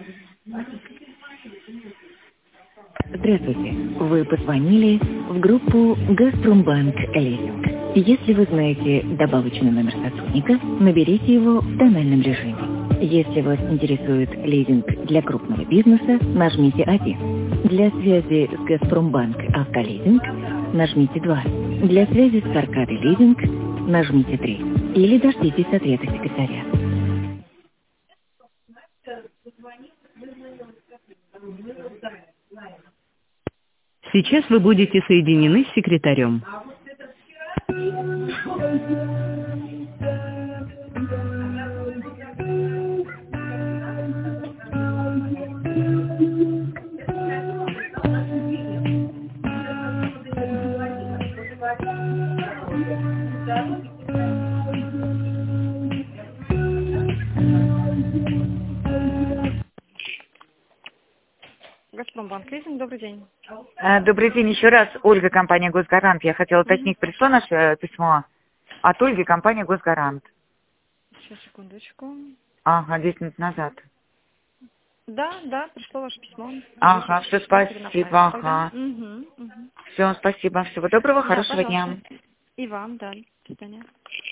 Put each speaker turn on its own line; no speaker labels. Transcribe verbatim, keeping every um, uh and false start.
Здравствуйте. Вы позвонили в группу «Газпромбанк Лизинг». Если вы знаете добавочный номер сотрудника, наберите его в тональном режиме. Если вас интересует лизинг для крупного бизнеса, нажмите один. Для связи с «Газпромбанк Автолизинг» нажмите два. Для связи с «Аркадой Лизинг» нажмите три. Или дождитесь ответа секретаря. Сейчас вы будете соединены с секретарем.
Газпромбанк Лизинг, добрый день.
Э, Добрый день еще раз. Ольга, компания «Госгарант». Я хотела уточнить, пришло наше э, письмо от Ольги, компания «Госгарант».
Сейчас, секундочку.
Ага, десять минут назад.
Да, да, пришло ваше письмо.
Ага, все, спасибо. Ага.
Угу, угу.
Все, спасибо. Всего доброго,
Да,
хорошего
пожалуйста.
дня.
И вам, да. До свидания.